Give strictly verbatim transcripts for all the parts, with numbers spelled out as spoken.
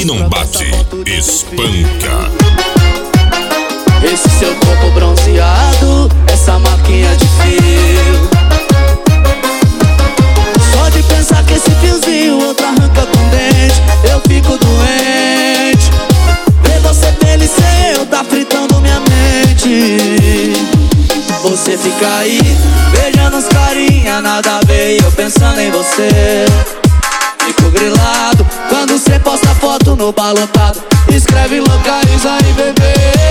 que não bate, espanca. Esse seu corpo bronzeado, essa marquinha de fio. Só de pensar que esse fiozinho outro arranca com dente, eu fico doente. Ver você feliz sem eu, tá fritando minha mente. Você fica aí, beijando os carinha, nada a ver, e eu pensando em você. Fico grilado quando cê posta foto no balotado, escreve localiza aí, bebê.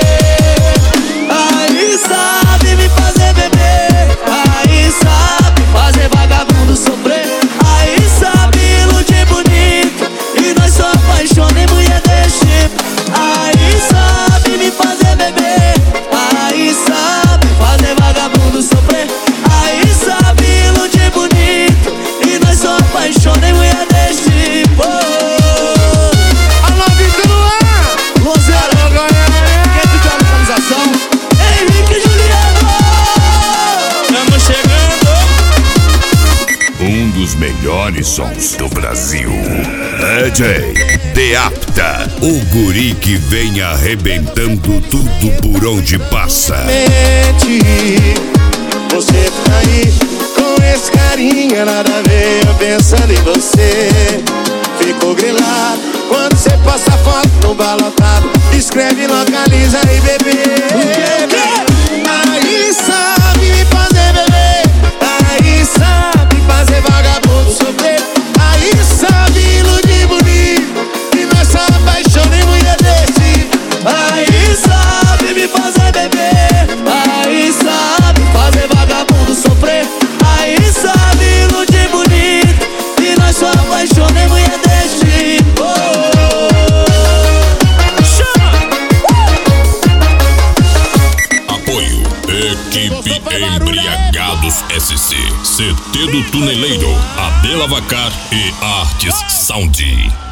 Aí sabe me fazer beber, aí sabe fazer vagabundo sofrer, aí sabe iludir bonito, e nós só apaixonamos mulher desse tipo. Aí sabe me fazer beber, aí sabe fazer vagabundo sofrer, aí sabe iludir bonito, e nós só apaixonamos mulher desse tipo. Alô, Vitor Luan! Luanzera, quem pediu a localização? Henrique e Juliano! Estamos chegando! Um dos melhores sons do Brasil. D J Deapta, o guri que vem arrebentando tudo por onde passa. Mente, você tá aí com esse carinha, nada a ver, eu pensando em você. Fico grilado quando você passa foto no balotado, escreve localiza aí, bebê. Aí sabe me fazer beber, aí sabe fazer vagabundo sofrer, aí sabe iludir bonito, e nós só apaixonamos mulher desse. Aí sabe me fazer beber, aí sabe fazer vagabundo sofrer, aí sabe iludir bonito, e nós só apaixonamos mulher desse tipo. Apoio Equipe Embriagados S C, C T do Tuneleiro, Abel Avacar e Artes Sound.